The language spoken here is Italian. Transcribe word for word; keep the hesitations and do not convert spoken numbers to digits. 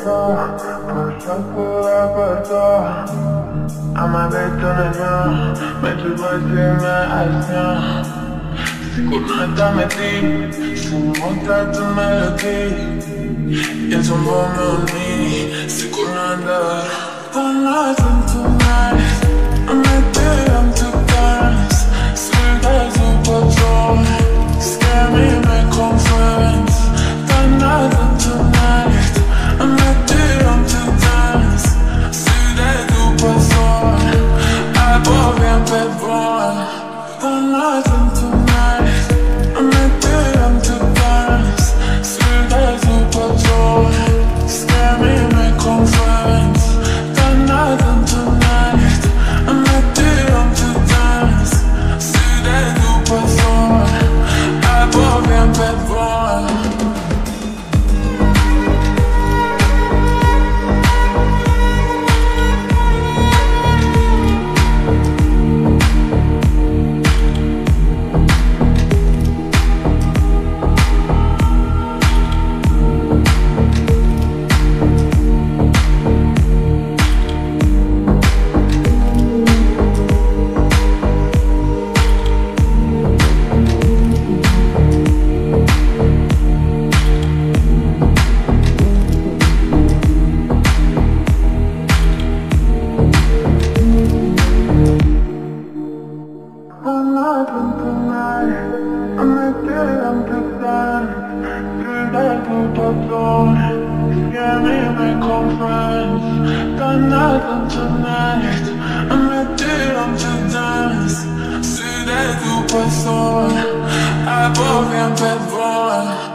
so, faccio pure per te. A mai detto nel mio, mentre poi si immagina. Sicuramente metti, si monta tu melodie. Io sono buono lì, sicuramente. One night and tonight, I'm not there, I'm too dance. Sweet as a patrol, scare me, make conference. One night and tonight, I'm not there, I'm too dance. Sweet as a patrol, I bought me a bad boy. One night and tonight, I'm not there, I'm too dance. Sweet as a patrol, scare me, make conference. Tonight and tonight, I'm not there, I'm too dance. See that you perform, I bought me a bad boy. I bought me a bad boy.